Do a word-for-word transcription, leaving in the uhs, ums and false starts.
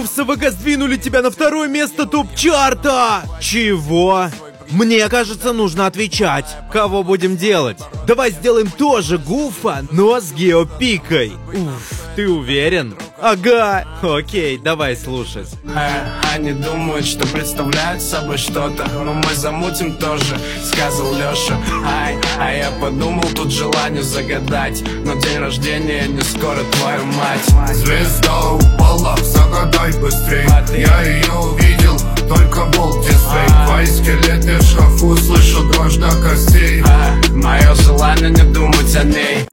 Упс, ВГ сдвинули тебя на второе место топ-чарта! Чего? Мне кажется, нужно отвечать. Кого будем делать? Давай сделаем тоже Гуфа, но с геопикой. Уф, ты уверен? Ага, окей, давай слушать. э, Они думают, что представляют собой что-то, но мы замутим тоже, сказал Леша. Ай, а я подумал, тут желание загадать, но день рождения не скоро, твою мать. Звезда упала, загадала.